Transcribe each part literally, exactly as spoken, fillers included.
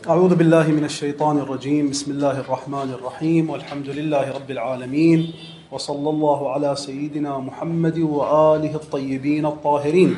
أعوذ بالله من الشيطان الرجيم. بسم الله الرحمن الرحيم، والحمد لله رب العالمين، وصلى الله على سيدنا محمد وآله الطيبين الطاهرين،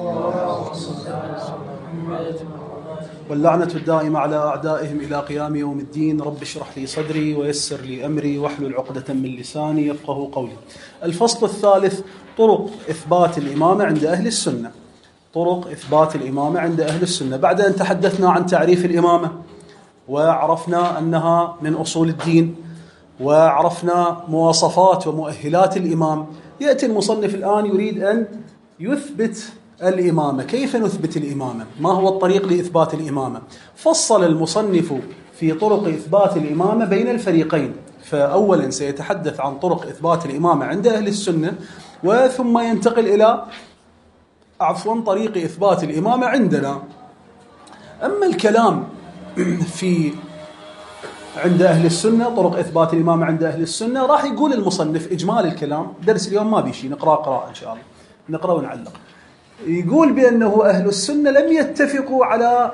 واللعنة الدائمة على أعدائهم إلى قيام يوم الدين. رب اشرح لي صدري ويسر لي أمري واحلل عقدة من لساني يفقه قولي. الفصل الثالث: طرق إثبات الإمامة عند أهل السنة. طرق إثبات الإمامة عند أهل السنة. بعد أن تحدثنا عن تعريف الإمامة وعرفنا أنها من أصول الدين وعرفنا مواصفات ومؤهلات الإمام، يأتي المصنف الآن يريد أن يثبت الإمامة. كيف نثبت الإمامة؟ ما هو الطريق لإثبات الإمامة؟ فصل المصنف في طرق إثبات الإمامة بين الفريقين. فأولا سيتحدث عن طرق إثبات الإمامة عند أهل السنة، وثم ينتقل إلى عفوا طريق إثبات الإمامة عندنا. أما الكلام في عند أهل السنة، طرق إثبات الإمامة عند أهل السنة، راح يقول المصنف إجمال الكلام. درس اليوم ما بيشي، نقرأ قراءة إن شاء الله، نقرأ ونعلق. يقول بأنه أهل السنة لم يتفقوا على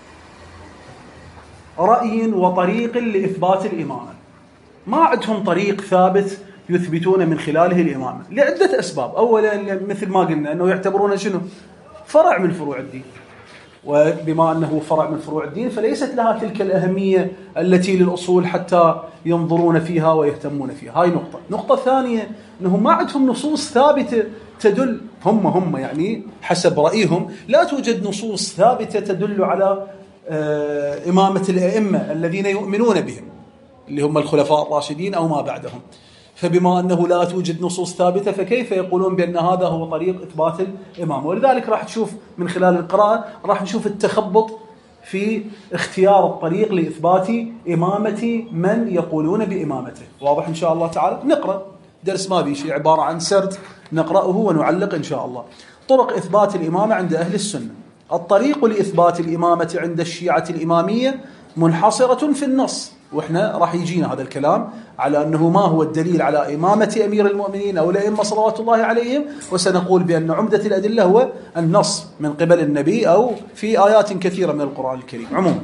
رأي وطريق لإثبات الإمامة. ما عندهم طريق ثابت يثبتون من خلاله الإمامة لعدة أسباب. أولا مثل ما قلنا أنه يعتبرون شنو؟ فرع من فروع الدين، وبما أنه فرع من فروع الدين فليست لها تلك الأهمية التي للأصول حتى ينظرون فيها ويهتمون فيها. هاي نقطة. نقطة ثانية أنهم ما عندهم نصوص ثابتة تدل، هم هم يعني حسب رأيهم لا توجد نصوص ثابتة تدل على آه إمامة الأئمة الذين يؤمنون بهم اللي هم الخلفاء الراشدين أو ما بعدهم. فبما أنه لا توجد نصوص ثابتة فكيف يقولون بأن هذا هو طريق إثبات الإمامة؟ ولذلك راح تشوف من خلال القراءة راح نشوف التخبط في اختيار الطريق لإثبات إمامة من يقولون بإمامته. واضح إن شاء الله تعالى؟ نقرأ درس ما بيشي، عبارة عن سرد نقرأه ونعلق إن شاء الله. طرق إثبات الإمامة عند أهل السنة. الطريق لإثبات الإمامة عند الشيعة الإمامية منحصرة في النص، وإحنا راح يجينا هذا الكلام على أنه ما هو الدليل على إمامة أمير المؤمنين أو الأئمة صلوات الله عليهم، وسنقول بأن عمدة الأدلة هو النص من قبل النبي أو في آيات كثيرة من القرآن الكريم. عموما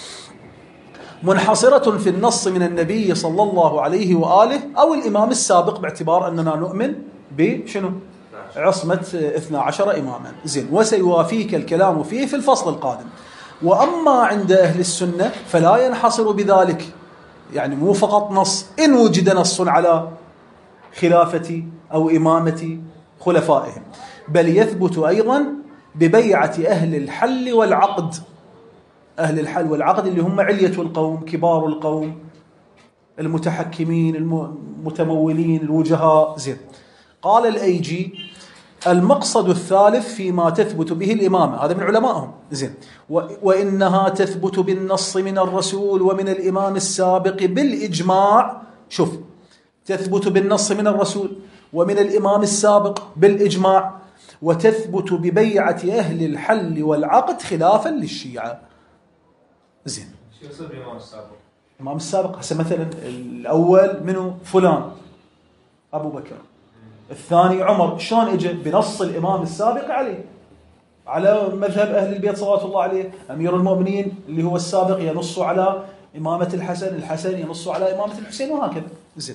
منحصرة في النص من النبي صلى الله عليه وآله أو الإمام السابق، باعتبار أننا نؤمن بشنو؟ عصمة اثنا عشر إماما. زين، وسيوافيك الكلام فيه في الفصل القادم. وأما عند أهل السنة فلا ينحصر بذلك، يعني مو فقط نص إن وجد نص على خلافة أو إمامة خلفائهم، بل يثبت أيضا ببيعة أهل الحل والعقد. أهل الحل والعقد اللي هم علية القوم، كبار القوم، المتحكمين، المتمولين، الوجهاء. زين، قال الأيجي: المقصد الثالث فيما تثبت به الإمامة، هذا من علمائهم. زين، وإنها تثبت بالنص من الرسول ومن الإمام السابق بالإجماع. شوف، تثبت بالنص من الرسول ومن الإمام السابق بالإجماع، وتثبت ببيعة أهل الحل والعقد خلافا للشيعة. زين، شو يصير بالإمام السابق؟ الإمام السابق هسه مثلا الأول منه فلان أبو بكر، الثاني عمر. شلون اجى؟ بنص الإمام السابق عليه، على مذهب أهل البيت صلوات الله عليه. أمير المؤمنين اللي هو السابق ينص على إمامة الحسن، الحسن ينص على إمامة الحسين، وهكذا. زين.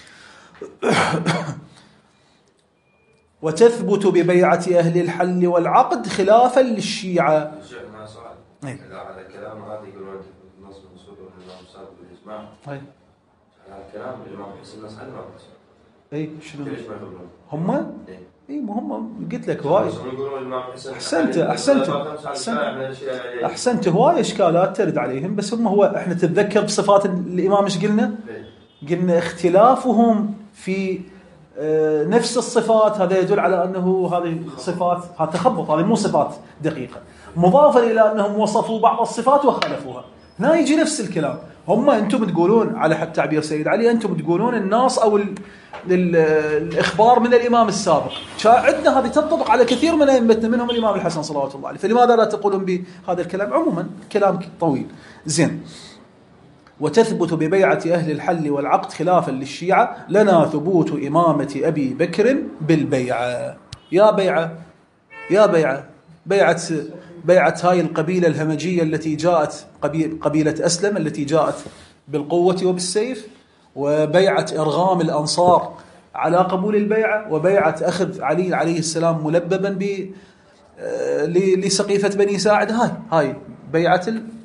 وتثبت ببيعة أهل الحل والعقد خلافا للشيعة. مع سؤال. إذا على كلام هذا يقولون النص منصوب من الإمام السابق بالإجماع. هاي. على كلام الإمام الحسين النص عنه ما بس. اي شنو ليش ما يقولون؟ هم؟ إيه. اي هم قلت لك هواي. احسنت احسنت احسنت احسنت هواي اشكالات ترد عليهم، بس هم هو احنا تتذكر بصفات الامام ايش قلنا؟ قلنا اختلافهم في نفس الصفات هذا يدل على انه هذه صفات، هذا تخبط، هذه مو صفات دقيقه، مضافا الى انهم وصفوا بعض الصفات وخالفوها. هنا يجي نفس الكلام. هم انتم تقولون على حد تعبير سيد علي، انتم تقولون الناس او ال ال الاخبار من الامام السابق. عندنا هذه تنطبق على كثير من ائمتنا منهم الامام الحسن صلوات الله عليه، فلماذا لا تقولون بهذا الكلام؟ عموما كلام طويل. زين. وتثبت ببيعة أهل الحل والعقد خلافا للشيعة لنا ثبوت إمامة أبي بكر بالبيعة. يا بيعة يا بيعة بيعة بيعة هاي القبيلة الهمجية التي جاءت، قبيلة أسلم التي جاءت بالقوة وبالسيف، وبيعة إرغام الأنصار على قبول البيعة، وبيعة أخذ علي عليه السلام ملببا ب لسقيفة بني ساعد. هاي هاي بيعة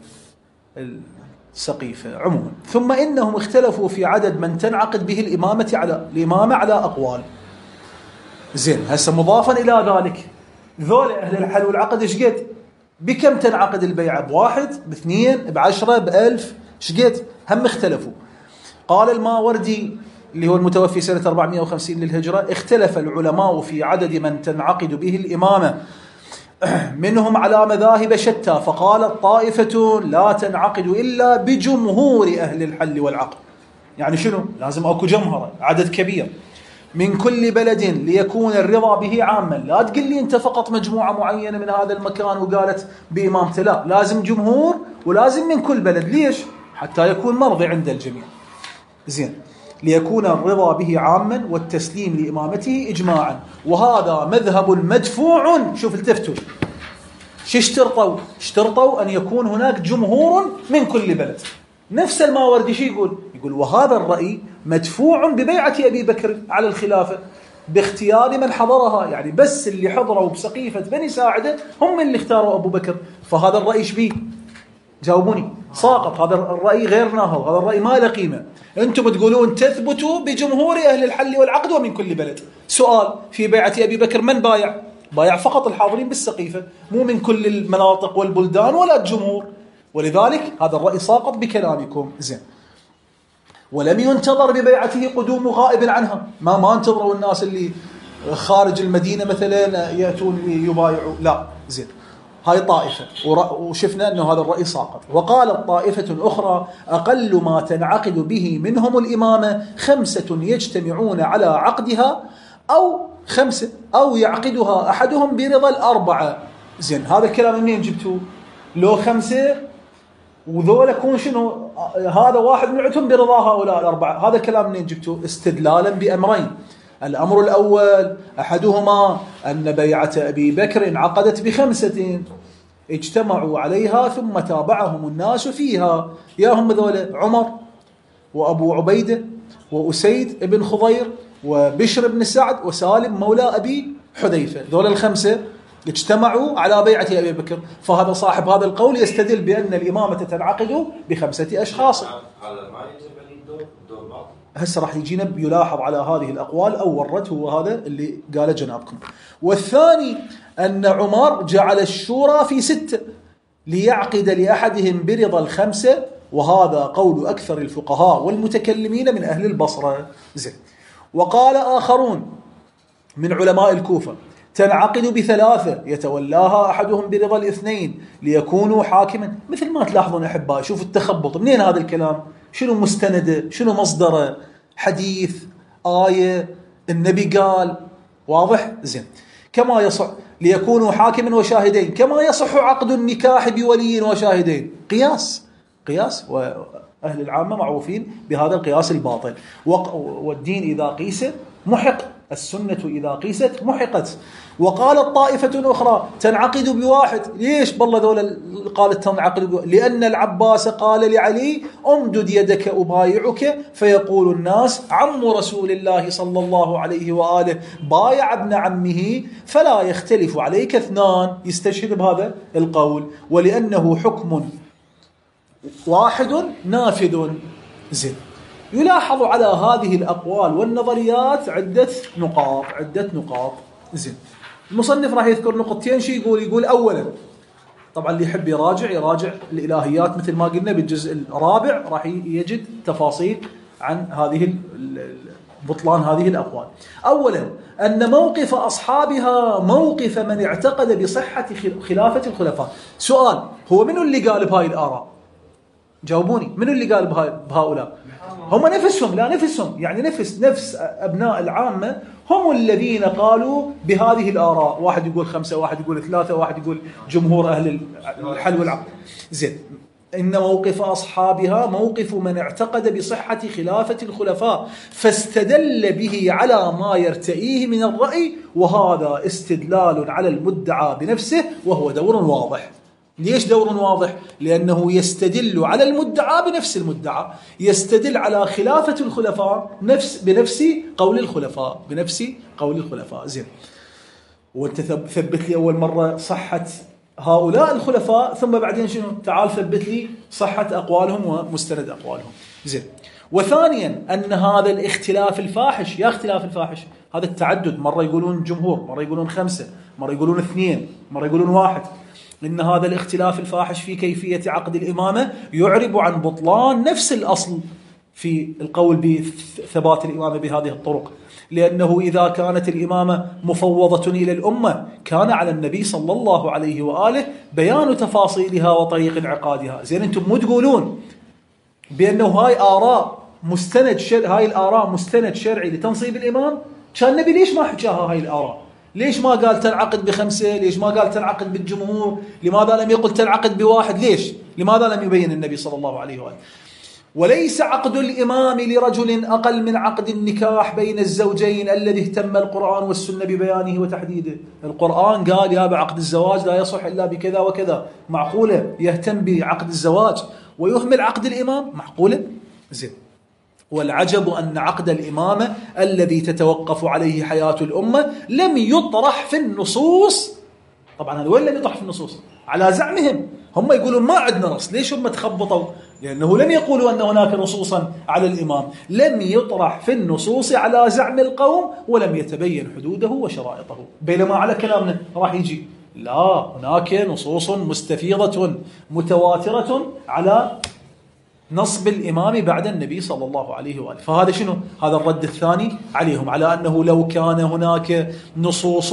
السقيفة عموما. ثم إنهم اختلفوا في عدد من تنعقد به الإمامة على الإمامة على أقوال. زين، هسه مضافا إلى ذلك ذول أهل الحل والعقد إيش قد؟ بكم تنعقد البيعة؟ بواحد، باثنين، بعشرة، بألف؟ إيش قد؟ هم اختلفوا. قال الماوردي اللي هو المتوفي سنة أربعمائة وخمسين للهجرة: اختلف العلماء في عدد من تنعقد به الإمامة منهم على مذاهب شتى، فقال طائفة لا تنعقد إلا بجمهور أهل الحل والعقد. يعني شنو؟ لازم أكو جمهرة، عدد كبير من كل بلد ليكون الرضا به عاما. لا تقل لي أنت فقط مجموعة معينة من هذا المكان وقالت بإمامته، لا، لازم جمهور ولازم من كل بلد. ليش؟ حتى يكون مرضي عند الجميع. زين، ليكون الرضا به عاما والتسليم لإمامته إجماعا، وهذا مذهب مدفوع. شوف التفتوا شو اشترطوا؟ اشترطوا أن يكون هناك جمهور من كل بلد. نفس الماوردي شو يقول؟ يقول وهذا الرأي مدفوع ببيعة أبي بكر على الخلافة باختيار من حضرها. يعني بس اللي حضروا بسقيفة بني ساعدة هم اللي اختاروا أبو بكر، فهذا الرأي شبيه؟ جاوبوني. ساقط، هذا الرأي غير ناهض، هذا الرأي ما له قيمة. أنتم بتقولون تثبتوا بجمهور أهل الحل والعقد ومن كل بلد. سؤال: في بيعة أبي بكر من بايع؟ بايع فقط الحاضرين بالسقيفة، مو من كل المناطق والبلدان ولا الجمهور، ولذلك هذا الرأي ساقط بكلامكم. زين، ولم ينتظر ببيعته قدوم غائب عنها. ما ما انتظروا الناس اللي خارج المدينة مثلا يأتون يبايعوا، لا. زين، هاي طائفة، وشفنا أنه هذا الرأي ساقط. وقالت طائفة أخرى: أقل ما تنعقد به منهم الإمامة خمسة يجتمعون على عقدها، أو خمسة أو يعقدها أحدهم برضا الأربعة. زين، هذا الكلام منين جبتوه؟ لو خمسة وذولا كون شنو؟ هذا واحد من عتهم برضا هؤلاء الأربعة. هذا الكلام منين جبتوه؟ استدلالا بأمرين. الأمر الأول أحدهما أن بيعة أبي بكر انعقدت بخمسة اجتمعوا عليها ثم تابعهم الناس فيها، يا هم ذولا: عمر وأبو عبيدة وأسيد بن خضير وبشر بن سعد وسالم مولى أبي حذيفة. ذولا الخمسة اجتمعوا على بيعة أبي بكر، فهذا صاحب هذا القول يستدل بأن الإمامة تنعقد بخمسة أشخاص. هسه راح يجينا يلاحظ على هذه الأقوال أو ورته، وهذا اللي قاله جنابكم. والثاني أن عمر جعل الشورى في ستة ليعقد لأحدهم برضا الخمسة، وهذا قول أكثر الفقهاء والمتكلمين من أهل البصرة. زين. وقال آخرون من علماء الكوفة: تنعقد بثلاثة يتولاها أحدهم برضا الاثنين ليكونوا حاكما. مثل ما تلاحظون أحبائي، شوفوا التخبط. منين هذا الكلام؟ شنو مستنده؟ شنو مصدره؟ حديث، آية، النبي قال؟ واضح؟ زين. كما يصح ليكونوا حاكما وشاهدين، كما يصح عقد النكاح بولي وشاهدين. قياس قياس وأهل العامة معروفين بهذا القياس الباطل. والدين إذا قيس محق، السنة إذا قيست محقت. وقالت طائفة أخرى: تنعقد بواحد. ليش بالله ذولا قالت تنعقد بواحد؟ لأن العباس قال لعلي: أمدد يدك أبايعك، فيقول الناس: عم رسول الله صلى الله عليه وآله بايع ابن عمه، فلا يختلف عليك اثنان. يستشهد بهذا القول، ولأنه حكم واحد نافذ. زين. يلاحظ على هذه الأقوال والنظريات عدة نقاط عدة نقاط. زين. المصنف راح يذكر نقطتين. شي يقول؟ يقول أولا، طبعا اللي يحب يراجع يراجع الإلهيات مثل ما قلنا بالجزء الرابع، راح يجد تفاصيل عن هذه بطلان هذه الأقوال. أولا، أن موقف أصحابها موقف من اعتقد بصحة خلافة الخلفاء. سؤال: هو منو اللي قال بهاي الآراء؟ جاوبوني، منو اللي قال بهؤلاء؟ هم نفسهم، لا نفسهم يعني نفس نفس أبناء العامة هم الذين قالوا بهذه الآراء. واحد يقول خمسة، واحد يقول ثلاثة، واحد يقول جمهور أهل الحل والعقد. زين. إن موقف أصحابها موقف من اعتقد بصحة خلافة الخلفاء فاستدل به على ما يرتئيه من الرأي، وهذا استدلال على المدعى بنفسه وهو دور واضح. ليش دور واضح؟ لأنه يستدل على المدعى بنفس المدعى، يستدل على خلافة الخلفاء نفس بنفس قول الخلفاء بنفس قول الخلفاء. زين، وانت ثبت لي أول مرة صحة هؤلاء الخلفاء، ثم بعدين شنو؟ تعال ثبت لي صحة أقوالهم ومستند أقوالهم. زين. وثانيا أن هذا الاختلاف الفاحش، يا اختلاف الفاحش هذا التعدد، مرة يقولون جمهور، مرة يقولون خمسة، مرة يقولون اثنين، مرة يقولون واحد، إن هذا الاختلاف الفاحش في كيفية عقد الإمامة يعرب عن بطلان نفس الأصل في القول بثبات الإمامة بهذه الطرق، لأنه إذا كانت الإمامة مفوضة إلى الأمة كان على النبي صلى الله عليه وآله بيان تفاصيلها وطريق انعقادها. زين، أنتم مو تقولون بأنه هاي آراء مستند شر... هاي الآراء مستند شرعي لتنصيب الإمام؟ كان النبي ليش ما حكاها هاي الآراء؟ ليش ما قال تنعقد بخمسة؟ ليش ما قال تنعقد بالجمهور؟ لماذا لم يقل تنعقد بواحد؟ ليش؟ لماذا لم يبين النبي صلى الله عليه وآله؟ وليس عقد الإمام لرجل أقل من عقد النكاح بين الزوجين الذي اهتم القرآن والسنة ببيانه وتحديده. القرآن قال يا بعقد الزواج لا يصح إلا بكذا وكذا، معقولة يهتم بعقد الزواج ويهمل عقد الإمام؟ معقولة؟ زين. والعجب أن عقد الإمامة الذي تتوقف عليه حياة الأمة لم يطرح في النصوص. طبعا هذا وين لم يطرح في النصوص؟ على زعمهم، هم يقولون ما عندنا نص. ليش هم تخبطوا؟ لأنه لم يقولوا أن هناك نصوصا على الإمام، لم يطرح في النصوص على زعم القوم ولم يتبين حدوده وشرائطه. بينما على كلامنا راح يجي لا، هناك نصوص مستفيضة متواترة على نصب الإمام بعد النبي صلى الله عليه وآله. فهذا شنو؟ هذا الرد الثاني عليهم على أنه لو كان هناك نصوص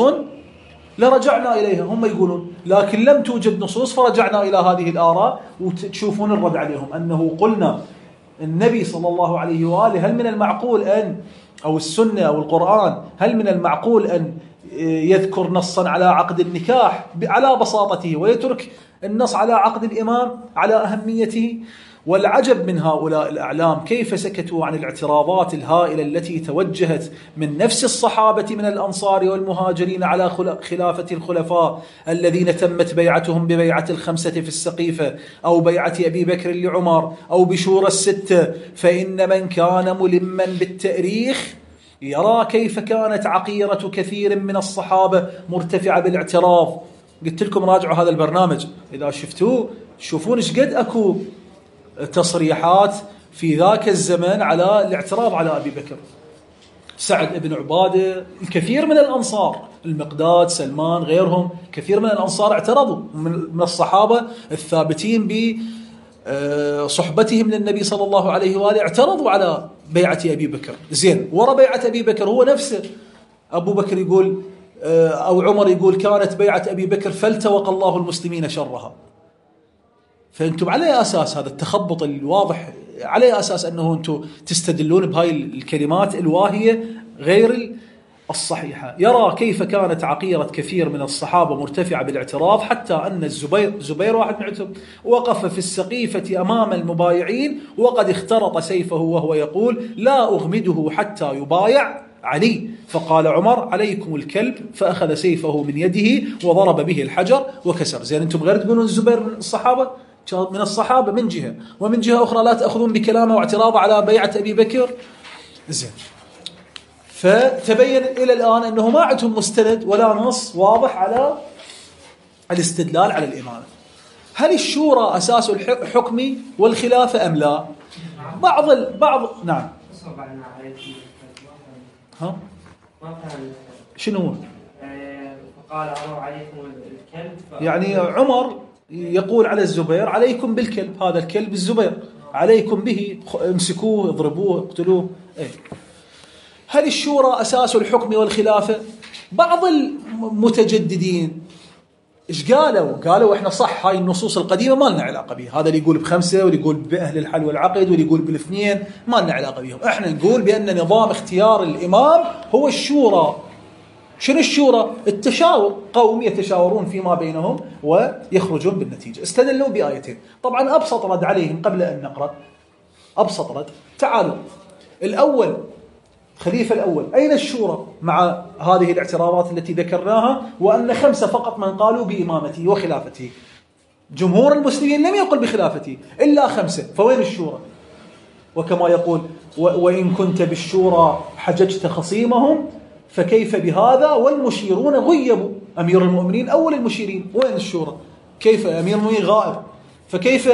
لرجعنا إليها. هم يقولون لكن لم توجد نصوص فرجعنا إلى هذه الآراء. وتشوفون الرد عليهم أنه قلنا النبي صلى الله عليه وآله هل من المعقول أن أو السنة أو القرآن هل من المعقول أن يذكر نصا على عقد النكاح على بساطته ويترك النص على عقد الإمام على أهميته؟ والعجب من هؤلاء الأعلام كيف سكتوا عن الاعتراضات الهائلة التي توجهت من نفس الصحابة من الأنصار والمهاجرين على خلافة الخلفاء الذين تمت بيعتهم ببيعة الخمسة في السقيفة أو بيعة أبي بكر لعمر أو بشورى الستة. فإن من كان ملما بالتاريخ يرى كيف كانت عقيرة كثير من الصحابة مرتفعة بالاعتراض. قلت لكم راجعوا هذا البرنامج إذا شفتوه، شوفون إيش قد أكو تصريحات في ذاك الزمن على الاعتراض على أبي بكر. سعد بن عبادة، الكثير من الأنصار، المقداد، سلمان، غيرهم، كثير من الأنصار اعترضوا من الصحابة الثابتين بصحبتهم للنبي صلى الله عليه وآله، اعترضوا على بيعة أبي بكر. زين، ورا بيعة أبي بكر هو نفسه أبو بكر يقول أو عمر يقول كانت بيعة أبي بكر فالتوق الله المسلمين شرها. فأنتم على أساس هذا التخبط الواضح، على أساس أنه أنتم تستدلون بهاي الكلمات الواهية غير الصحيحة. يرى كيف كانت عقيرة كثير من الصحابة مرتفعة بالاعتراض حتى أن الزبير زبير واحد منهم وقف في السقيفة أمام المبايعين وقد اخترط سيفه وهو يقول لا أغمده حتى يبايع علي. فقال عمر عليكم الكلب، فأخذ سيفه من يده وضرب به الحجر وكسر. زين، أنتم غير تقولون الزبير من الصحابة من الصحابة من جهة، ومن جهة أخرى لا تأخذون بكلامه واعتراضه على بيعة أبي بكر. زين، فتبين إلى الآن أنه ما عندهم مستند ولا نص واضح على الاستدلال على الإمامة. هل الشورى أساس الحكم والخلافة أم لا؟ بعض ال... بعض نعم. ها؟ شنو؟ فقال عمر عليكم الكلب. يعني عمر يقول على الزبير عليكم بالكلب، هذا الكلب الزبير، عليكم به، امسكوه اضربوه اقتلوه. ايه. هل الشورى أساس الحكم والخلافة؟ بعض المتجددين إيش قالوا؟ قالوا إحنا صح هاي النصوص القديمة ما لنا علاقة بها. هذا اللي يقول بخمسة واللي يقول بأهل الحل والعقد واللي يقول بالاثنين ما لنا علاقة بهم. إحنا نقول بأن نظام اختيار الإمام هو الشورى. شنو الشورى؟ التشاور، قوم يتشاورون فيما بينهم ويخرجون بالنتيجة. استدلوا بآيتين. طبعا أبسط رد عليهم قبل أن نقرأ، أبسط رد، تعالوا الأول، خليفة الأول، أين الشورى مع هذه الاعتراضات التي ذكرناها، وأن خمسة فقط من قالوا بإمامته وخلافته؟ جمهور المسلمين لم يقل بخلافته إلا خمسة، فوين الشورى؟ وكما يقول وإن كنت بالشورى حججت خصيمهم فكيف بهذا والمشيرون غيبوا. أمير المؤمنين أول المشيرين، وين الشورى؟ كيف أمير المؤمنين غائب، فكيف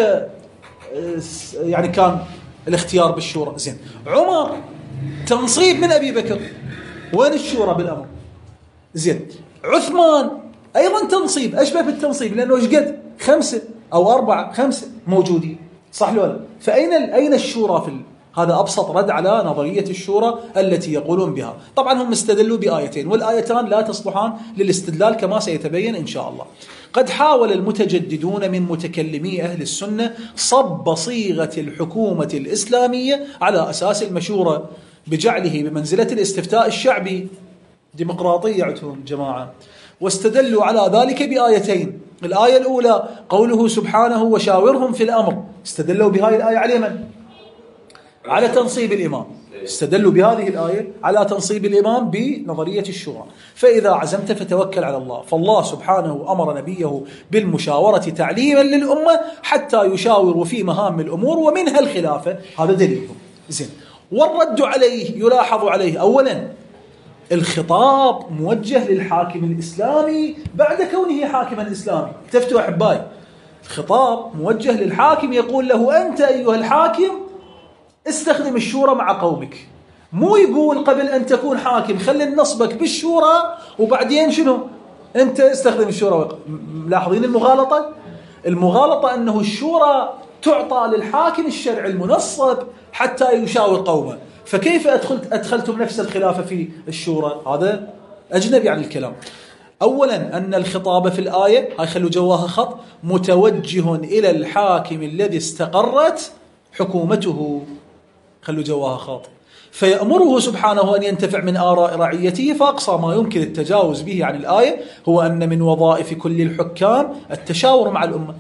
يعني كان الاختيار بالشورى؟ زين. عمر تنصيب من أبي بكر، وين الشورى بالأمر؟ زين. عثمان أيضا تنصيب، أشبه بالتنصيب لأنه إيش قد خمسة أو أربعة خمسة موجودين، صح ولا لا؟ فأين أين الشورى في ال... هذا أبسط رد على نظرية الشورى التي يقولون بها. طبعا هم استدلوا بآيتين، والآيتان لا تصلحان للاستدلال كما سيتبين إن شاء الله. قد حاول المتجددون من متكلمي أهل السنة صب صيغة الحكومة الإسلامية على أساس المشورة بجعله بمنزلة الاستفتاء الشعبي، ديمقراطية عندهم جماعة، واستدلوا على ذلك بآيتين. الآية الأولى قوله سبحانه وشاورهم في الأمر، استدلوا بهذه الآية على من؟ على تنصيب الإمام، استدلوا بهذه الآية على تنصيب الإمام بنظرية الشورى. فإذا عزمت فتوكل على الله، فالله سبحانه أمر نبيه بالمشاورة تعليما للأمة حتى يشاوروا في مهام الأمور ومنها الخلافة، هذا دليلهم. زين. والرد عليه يلاحظ عليه أولا الخطاب موجه للحاكم الإسلامي بعد كونه حاكما إسلامي. التفتوا أحبائي، الخطاب موجه للحاكم يقول له أنت أيها الحاكم استخدم الشورى مع قومك، مو يقول قبل أن تكون حاكم خلي نصبك بالشورى وبعدين شنو أنت استخدم الشورى. ملاحظين المغالطة؟ المغالطة أنه الشورى تعطى للحاكم الشرع المنصب حتى يشاور قومه، فكيف أدخلت أدخلتم نفس الخلافة في الشورى؟ هذا أجنبي عن الكلام. أولا أن الخطاب في الآية، هاي خلوا جواها خط، متوجه إلى الحاكم الذي استقرت حكومته، خلوا جواها خط، فيأمره سبحانه أن ينتفع من آراء رعيته، فأقصى ما يمكن التجاوز به عن الآية هو أن من وظائف كل الحكام التشاور مع الأمة.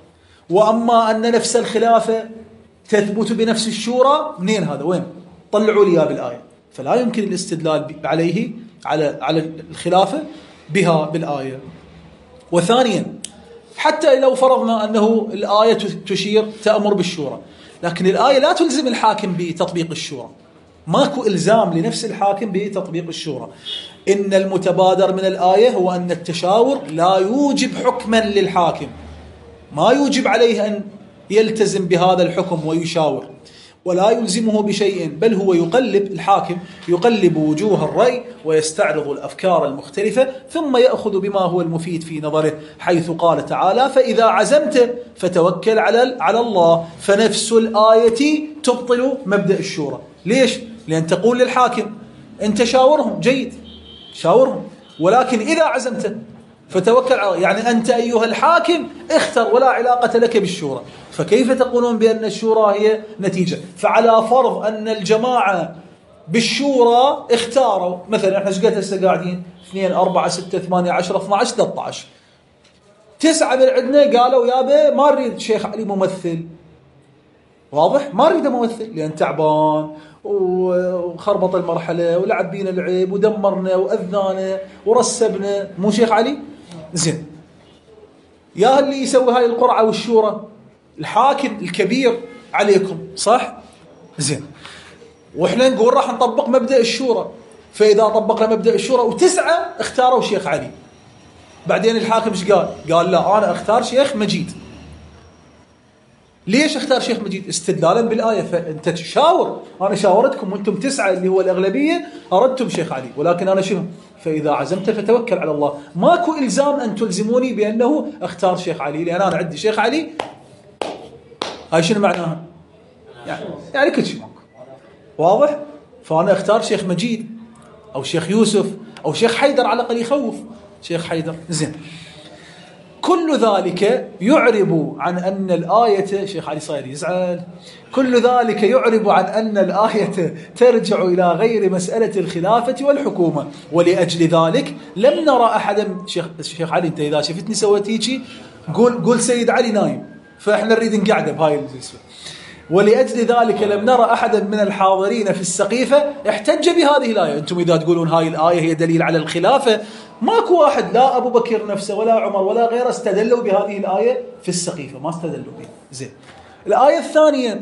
وأما أن نفس الخلافة تثبت بنفس الشورى، منين هذا؟ وين؟ طلعوا لي بالآية. فلا يمكن الاستدلال عليه على على الخلافة بها بالآية. وثانيا حتى لو فرضنا أنه الآية تشير تأمر بالشورى، لكن الآية لا تلزم الحاكم بتطبيق الشورى، ماكو إلزام لنفس الحاكم بتطبيق الشورى. إن المتبادر من الآية هو أن التشاور لا يوجب حكما للحاكم، ما يوجب عليه أن يلتزم بهذا الحكم ويشاور، ولا يلزمه بشيء، بل هو يقلب، الحاكم يقلب وجوه الرأي ويستعرض الأفكار المختلفة ثم يأخذ بما هو المفيد في نظره، حيث قال تعالى فإذا عزمت فتوكل على على الله. فنفس الآية تبطل مبدأ الشورى. ليش؟ لأن تقول للحاكم أنت شاورهم، جيد شاورهم، ولكن إذا عزمت فتوكل على، يعني أنت أيها الحاكم اختر ولا علاقة لك بالشورى. فكيف تقولون بأن الشورى هي نتيجة؟ فعلى فرض أن الجماعة بالشورى اختاروا، مثلا احنا شقد هسه قاعدين اثنين أربعة ستة ثمانية عشرة اثنا عشر ثلاثة عشر، تسعة من عندنا قالوا يابا ما نريد شيخ علي ممثل، واضح؟ ما نريد ممثل لأن تعبان وخربط المرحلة ولعب بينا العيب ودمرنا وأذانا ورسبنا، مو شيخ علي؟ زين، يا اللي يسوي هاي القرعة والشورى الحاكم الكبير عليكم، صح؟ زين، وإحنا نقول راح نطبق مبدأ الشورى، فإذا طبقنا مبدأ الشورى وتسعة اختاروا شيخ علي، بعدين الحاكم ايش قال؟ قال لا أنا اختار شيخ مجيد. ليش اختار شيخ مجيد؟ استدلالا بالآية. فأنت تشاور، أنا شاورتكم وأنتم تسعة اللي هو الأغلبية أردتم شيخ علي، ولكن أنا شنو؟ فإذا عزمت فتوكل على الله. ماكو إلزام أن تلزموني بأنه اختار شيخ علي، لأن أنا عندي شيخ علي. هاي شنو معناها؟ يعني, يعني كل شيء ماكو، واضح؟ فأنا اختار شيخ مجيد أو شيخ يوسف أو شيخ حيدر، على الأقل يخوف شيخ حيدر. زين، كل ذلك يعرب عن أن الآية شيخ علي صاير يزعل كل ذلك يعرب عن أن الآية ترجع إلى غير مسألة الخلافة والحكومة، ولأجل ذلك لم نرى أحدا. شيخ شيخ علي أنت إذا شفتني سويتيشي قول قول سيد علي نايم، فإحنا نريد نقعده بهاي الجلسة. ولأجل ذلك لم نرى أحدا من الحاضرين في السقيفة احتج بهذه الآية. أنتم إذا تقولون هاي الآية هي دليل على الخلافة، ماكو واحد لا أبو بكر نفسه ولا عمر ولا غيره استدلوا بهذه الآية في السقيفة، ما استدلوا بها. زين. الآية الثانية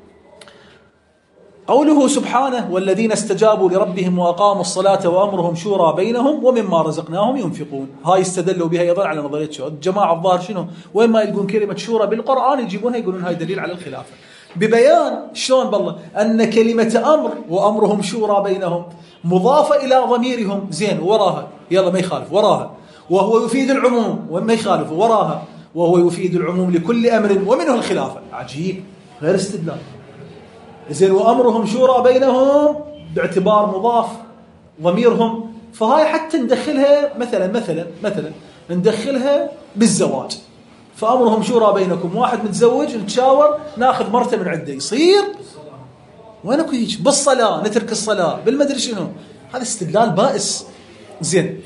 قوله سبحانه والذين استجابوا لربهم وأقاموا الصلاة وأمرهم شورى بينهم ومما رزقناهم ينفقون. هاي استدلوا بها أيضا على نظرية شورى. الجماعة الظاهر شنو وين ما يلقون كلمة شورى بالقرآن يجيبونها يقولون هاي دليل على الخلافة، ببيان شلون بالله أن كلمة أمر وأمرهم شورى بينهم مضافة إلى ضميرهم. زين وراها يلا ما يخالف وراها وهو يفيد العموم وما يخالف وراها وهو يفيد العموم لكل أمر ومنه الخلافة. عجيب غير استدلال. زين وأمرهم شورى بينهم باعتبار مضاف ضميرهم، فهاي حتى ندخلها مثلا مثلا مثلا ندخلها بالزواج، فأمرهم شورى بينكم، واحد متزوج نتشاور ناخذ مرته من عنده يصير وينك هيك بالصلاة نترك الصلاة بالمدري شنو، هذا استدلال بائس. زين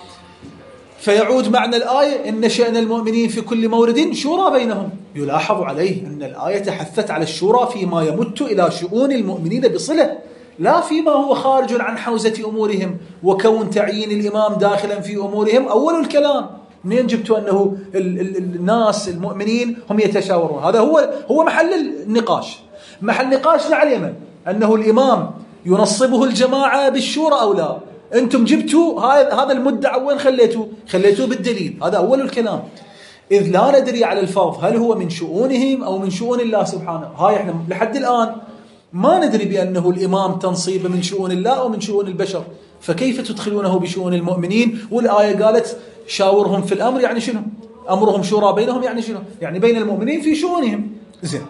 فيعود معنى الآية إن شأن المؤمنين في كل مورد شورى بينهم. يلاحظ عليه أن الآية حثت على الشورى فيما يمت إلى شؤون المؤمنين بصلة، لا فيما هو خارج عن حوزة أمورهم، وكون تعيين الإمام داخلا في أمورهم أول الكلام. منين جبتوا أنه ال ال الناس المؤمنين هم يتشاورون؟ هذا هو هو محل النقاش. محل نقاشنا على اليمن أنه الإمام ينصبه الجماعة بالشورى أو لا. أنتم جبتوا هذا المدعى وين خليتوه؟ خليتوه بالدليل. هذا أول الكلام. إذ لا ندري على الفرض هل هو من شؤونهم أو من شؤون الله سبحانه. هاي إحنا لحد الآن ما ندري بأنه الإمام تنصيب من شؤون الله أو من شؤون البشر، فكيف تدخلونه بشؤون المؤمنين؟ والآية قالت شاورهم في الأمر، يعني شنو؟ أمرهم شورى بينهم يعني شنو؟ يعني بين المؤمنين في شؤونهم. زين.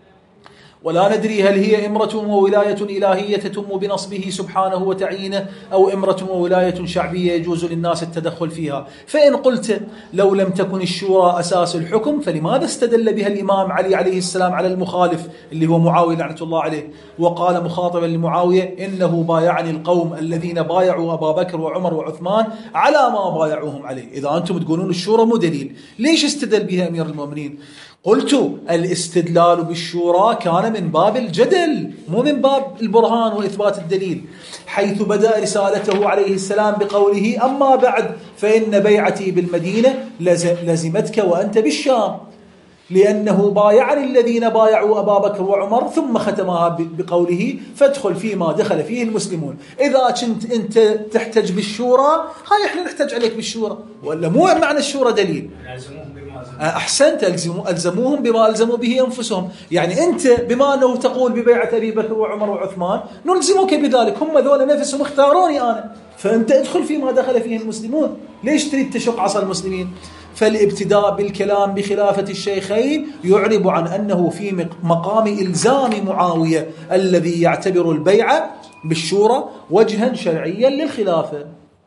ولا ندري هل هي إمرة وولاية إلهية تتم بنصبه سبحانه وتعيينه أو إمرة وولاية شعبية يجوز للناس التدخل فيها. فإن قلت لو لم تكن الشورى أساس الحكم فلماذا استدل بها الإمام علي عليه السلام على المخالف اللي هو معاوية لعنة الله عليه، وقال مخاطبا لمعاوية إنه بايعني القوم الذين بايعوا أبا بكر وعمر وعثمان على ما بايعوهم عليه. إذا أنتم تقولون الشورى مو دليل، ليش استدل بها أمير المؤمنين؟ قلت الاستدلال بالشورى كان من باب الجدل مو من باب البرهان وإثبات الدليل، حيث بدأ رسالته عليه السلام بقوله أما بعد فإن بيعتي بالمدينة لزمتك وأنت بالشام، لأنه بايعني الذين بايعوا أبا بكر وعمر، ثم ختمها بقوله فادخل فيما دخل فيه المسلمون. إذا كنت أنت تحتج بالشورى هاي إحنا نحتج عليك بالشورى، ولا مو معنى الشورى دليل؟ أحسنت، ألزموهم بما ألزموا به أنفسهم. يعني أنت بما أنه تقول ببيعة أبي بكر وعمر وعثمان نلزمك بذلك، هم ذول نفسهم اختاروني أنا، فأنت ادخل فيما دخل فيه المسلمون. ليش تريد تشق عصا المسلمين؟ فالابتداء بالكلام بخلافة الشيخين يعرب عن أنه في مقام إلزام معاوية الذي يعتبر البيعة بالشورى وجها شرعيا للخلافة.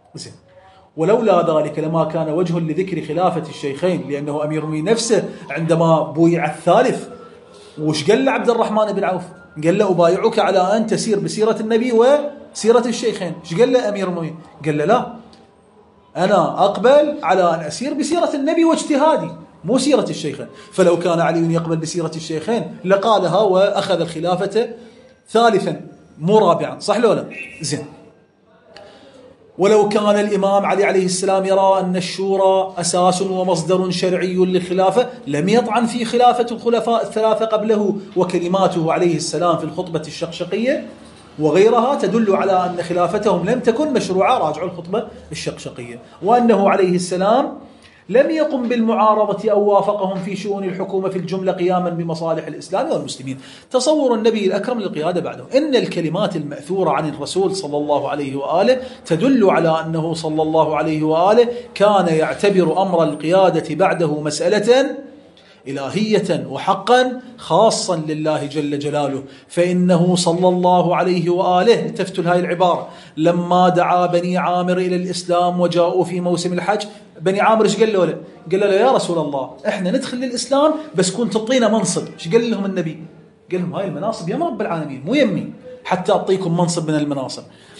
ولولا ذلك لما كان وجه لذكر خلافة الشيخين، لأنه أمير المؤمنين نفسه عندما بويع الثالث وش قال عبد الرحمن بن عوف؟ قال له أبايعك على أن تسير بسيرة النبي وسيرة الشيخين. ايش قال له أمير المؤمنين؟ قال له لا، أنا أقبل على أن أسير بسيرة النبي واجتهادي مو سيرة الشيخين. فلو كان علي يقبل بسيرة الشيخين لقالها وأخذ الخلافة ثالثا مو رابعا، صح لو لا؟ زين. ولو كان الإمام علي عليه السلام يرى أن الشورى أساس ومصدر شرعي للخلافة لم يطعن في خلافة الخلفاء الثلاثة قبله، وكلماته عليه السلام في الخطبة الشقشقية وغيرها تدل على أن خلافتهم لم تكن مشروعة، راجعوا الخطبة الشقشقية، وأنه عليه السلام لم يقم بالمعارضة أو وافقهم في شؤون الحكومة في الجملة قياما بمصالح الإسلام والمسلمين. تصور النبي الأكرم للقيادة بعده. إن الكلمات المأثورة عن الرسول صلى الله عليه وآله تدل على أنه صلى الله عليه وآله كان يعتبر أمر القيادة بعده مسألة إلهية وحقا خاصا لله جل جلاله. فإنه صلى الله عليه وآله تفتل هاي العبارة لما دعا بني عامر إلى الإسلام وجاءوا في موسم الحج بني عامر ايش قال له؟ قال له يا رسول الله احنا ندخل للإسلام بس كنت تعطينا منصب. ايش قال لهم النبي؟ قال لهم هاي المناصب يا رب العالمين مو يمي حتى أعطيكم منصب من المناصب.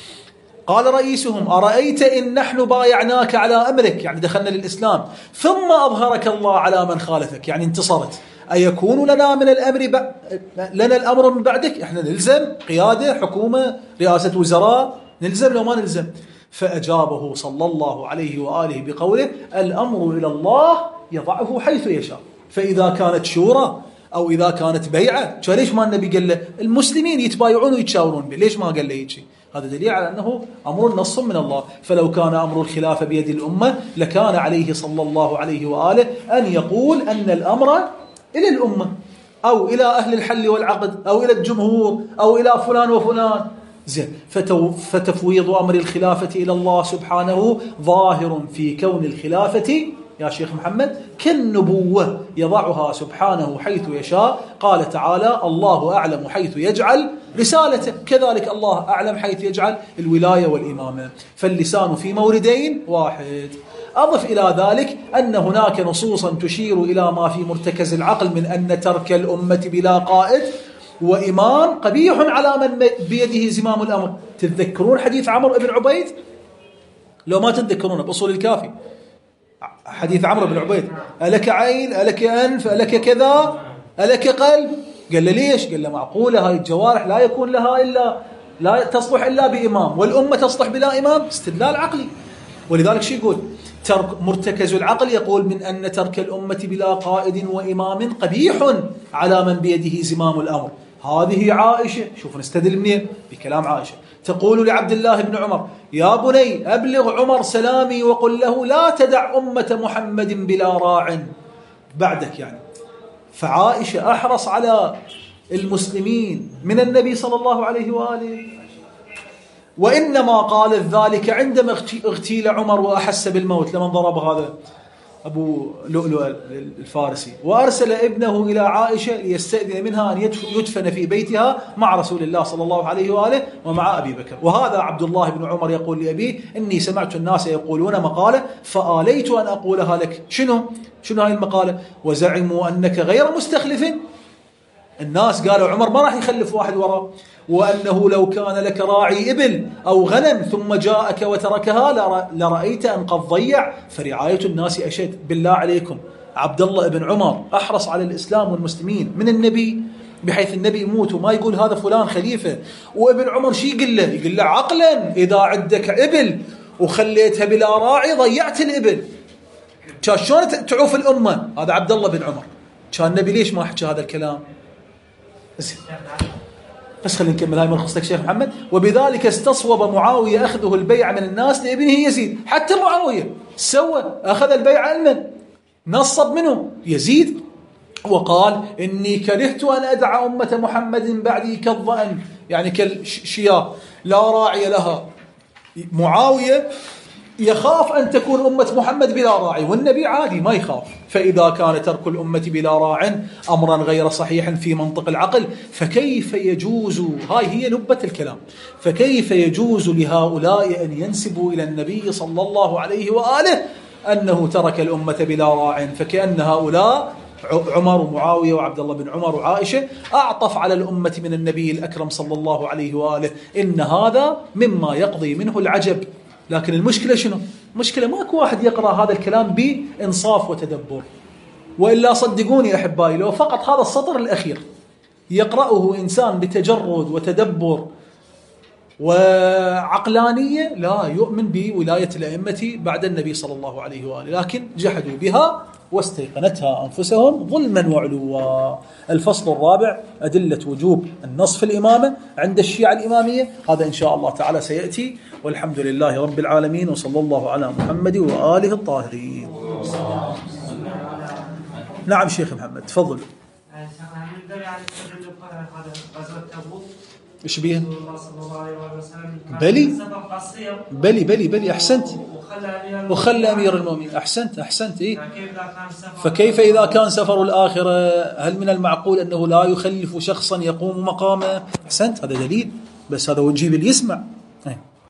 قال رئيسهم أرأيت إن نحن بايعناك على أمرك، يعني دخلنا للإسلام، ثم أظهرك الله على من خالفك، يعني انتصرت، أيكون لنا من الأمر ب... لنا الأمر من بعدك؟ إحنا نلزم قيادة حكومة رئاسة وزراء، نلزم لو ما نلزم؟ فأجابه صلى الله عليه وآله بقوله الأمر إلى الله يضعه حيث يشاء. فإذا كانت شورى أو إذا كانت بيعة، ليش ما النبي قال له المسلمين يتبايعون ويتشاورون به؟ ليش ما قال له هيك شيء؟ هذا دليل على أنه أمر نص من الله. فلو كان أمر الخلافة بيد الأمة لكان عليه صلى الله عليه وآله أن يقول أن الأمر إلى الأمة أو إلى أهل الحل والعقد أو إلى الجمهور أو إلى فلان وفلان. زين، فتفويض أمر الخلافة إلى الله سبحانه ظاهر في كون الخلافة يا شيخ محمد كالنبوة يضعها سبحانه حيث يشاء. قال تعالى الله أعلم حيث يجعل رسالته، كذلك الله أعلم حيث يجعل الولاية والإمامة. فاللسان في موردين واحد. أضف إلى ذلك أن هناك نصوصا تشير إلى ما في مرتكز العقل من أن ترك الأمة بلا قائد وإمام قبيح على من بيده زمام الأمر. تتذكرون حديث عمرو بن عبيد؟ لو ما تتذكرونه بأصول الكافي، حديث عمرو بن عبيد، ألك عين ألك أنف ألك كذا ألك قلب؟ قال له ليش؟ قال له معقولة هاي الجوارح لا يكون لها إلا لا تصلح إلا بإمام والأمة تصلح بلا إمام؟ استدلال عقلي. ولذلك شو يقول؟ ترك مرتكز العقل يقول من أن ترك الأمة بلا قائد وإمام قبيح على من بيده زمام الأمر. هذه عائشة، شوف نستدل منين؟ بكلام عائشة تقول لعبد الله بن عمر يا بني أبلغ عمر سلامي وقل له لا تدع أمة محمد بلا راع بعدك. يعني فعائشة أحرص على المسلمين من النبي صلى الله عليه وآله، وإنما قالت ذلك عندما اغتيل عمر وأحس بالموت لمن ضرب هذا أبو لؤلؤ الفارسي، وأرسل ابنه إلى عائشة ليستأذن منها أن يدفن في بيتها مع رسول الله صلى الله عليه وآله ومع أبي بكر. وهذا عبد الله بن عمر يقول لأبيه إني سمعت الناس يقولون مقالة فآليت أن أقولها لك. شنو؟ شنو هاي المقالة؟ وزعموا أنك غير مستخلف. الناس قالوا عمر ما راح يخلف واحد وراه، وأنه لو كان لك راعي إبل أو غنم ثم جاءك وتركها لرأيت أن قد ضيع، فرعاية الناس أشد. بالله عليكم عبد الله بن عمر أحرص على الإسلام والمسلمين من النبي، بحيث النبي يموت وما يقول هذا فلان خليفة. وابن عمر شي يقول له؟ يقول له عقلا إذا عندك إبل وخليتها بلا راعي ضيعت الإبل. كان شلون تعوف الأمة؟ هذا عبد الله بن عمر. كان النبي ليش ما حكى هذا الكلام؟ بس خلينا نكمل هاي ملخص لك شيخ محمد. وبذلك استصوب معاوية أخذه البيع من الناس لابنه يزيد. حتى معاوية سوى أخذ البيع علما، نصب منه يزيد وقال إني كرهت أن أدعى أمة محمد بعدي كالظأن، يعني كالشياه لا راعي لها. معاوية يخاف أن تكون أمة محمد بلا راعي، والنبي عادي ما يخاف. فإذا كان ترك الأمة بلا راع أمرا غير صحيح في منطق العقل، فكيف يجوز، هاي هي نبة الكلام، فكيف يجوز لهؤلاء أن ينسبوا إلى النبي صلى الله عليه وآله أنه ترك الأمة بلا راع؟ فكأن هؤلاء عمر ومعاوية وعبد الله بن عمر وعائشة أعطف على الأمة من النبي الأكرم صلى الله عليه وآله. إن هذا مما يقضي منه العجب. لكن المشكلة شنو؟ مشكلة ماكو واحد يقرأ هذا الكلام بإنصاف وتدبر. وإلا صدقوني أحبائي لو فقط هذا السطر الأخير يقرأه إنسان بتجرد وتدبر وعقلانية لا يؤمن بولاية الأئمة بعد النبي صلى الله عليه وآله، لكن جحدوا بها واستيقنتها أنفسهم ظلما وعلوا. الفصل الرابع أدلة وجوب النص في الإمامة عند الشيعة الإمامية، هذا إن شاء الله تعالى سيأتي. والحمد لله رب العالمين، وصلى الله على محمد وآله الطاهرين. نعم شيخ محمد تفضل. إيش بيه؟ بلي بلي بلي بلي أحسنت، وخلى أمير المؤمنين. أحسنت أحسنت إيه؟ فكيف إذا كان سفر الآخرة؟ هل من المعقول أنه لا يخلف شخصا يقوم مقامه؟ أحسنت، هذا دليل، بس هذا وجيه اللي يسمع.